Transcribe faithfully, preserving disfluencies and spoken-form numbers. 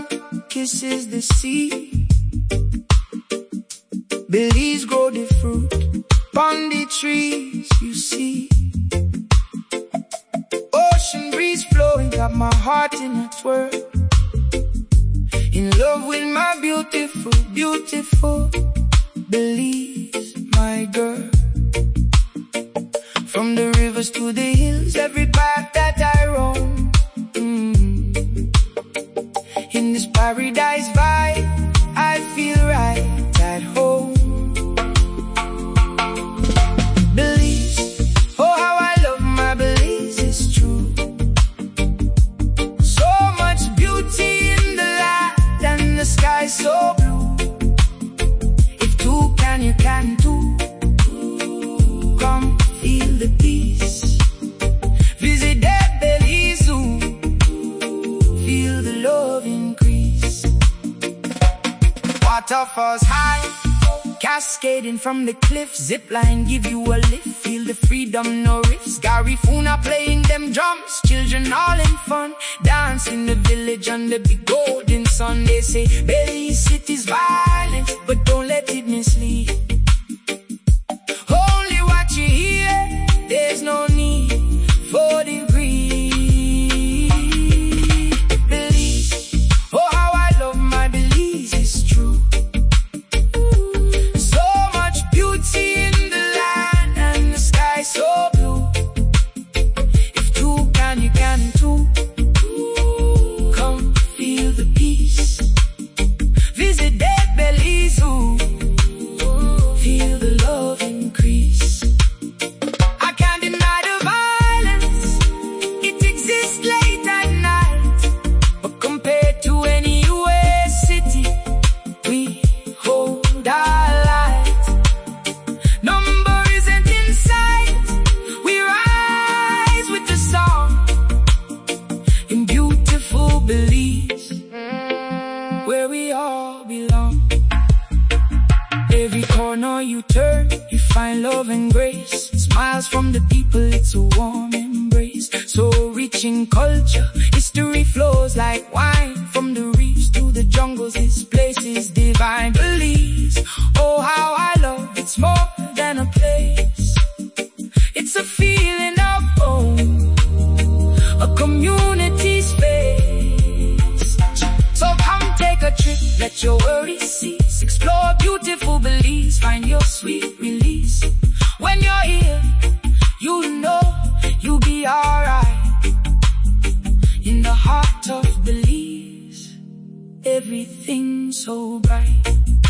kisses the sea. Belize grow the fruit on the trees, you see. Ocean breeze flowing, got my heart in a twirl. In love with my beautiful, beautiful Belize, my girl. From the rivers to the hills, every path that I roam, mm. In this paradise vibe, I feel right at home. Belize, oh how I love my Belize, it's true. So much beauty in the land and the sky so blue. If two can, you can too. Come feel the peace. Visit that Belize Zoo. Feel the love increase. Waterfalls high, cascading from the cliffs. Zipline give you a lift. Feel the freedom, no risk. Garifuna playing them drums. Children all in fun. Dance in the village under the golden sun. They say Belize city's violent, but don't let it mislead. Only what you hear, there's no need for the greed. Belize, oh how I love my Belize, it's true. So much beauty in the land and the sky so blue. If two can, you can too. Come feel the peace. Visit that Belize Zoo. Feel the love increase. I can't deny the violence, it exists late at night. But compared to any U S city, we hold our light. Number isn't in sight, we rise with the song. In beautiful Belize, where we all belong. Every corner you turn, you find love and grace. Smiles from the people, it's a warm embrace. So rich in culture, history flows like wine. From the reefs to the jungles, this place is divine. Belize, oh how I love, it's more than a place. It's a feeling of home, a community space. So come take a trip, let your worries cease. Explore beautiful Belize, find your sweet release. When you're here, you know you'll be alright. In the heart of Belize, everything's so bright.